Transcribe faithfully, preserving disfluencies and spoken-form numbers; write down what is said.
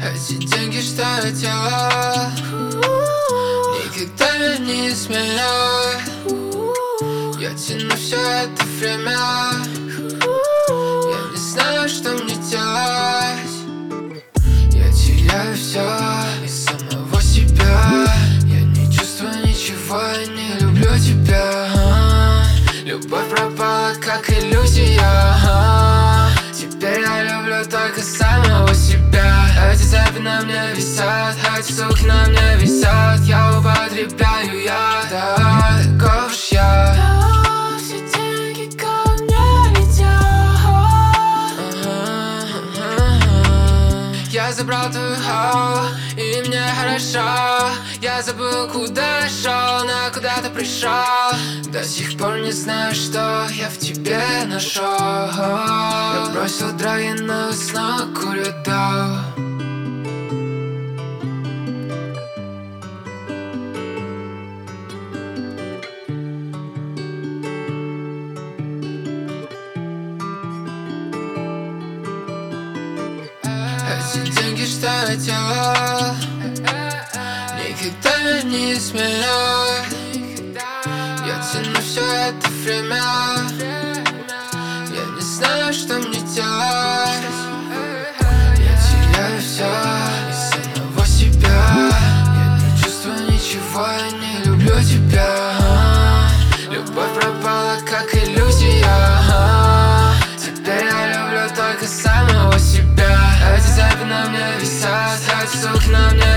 Эти деньги, что я делал, никогда меня не изменяй. Я тяну все это время, я не знаю, что мне делать. Я теряю все из самого себя. Я не чувствую ничего, я не люблю тебя. Любовь пропала, как иллюзия. Теперь я люблю только самого себя. Эти цепи на мне висят, эти суки на мне висят. Я употребляю я, да, таков уж я. Да, все деньги ко мне летят. Я забрал твою хау, и мне хорошо. Я забыл, куда шел, но куда-то пришел. До сих пор не знаю, что я в тебе нашел. Я бросил драги, но снова курю дал. Эти деньги, что я делал, никогда меня не изменяй. Я тяну все это время, я не знаю, что мне делать. Я теряю все из самого себя. Я не чувствую ничего, я не люблю тебя. Любовь пропала, как иллюзия. Теперь я люблю только самого себя. Эти цепи на мне висят, эти суки на мне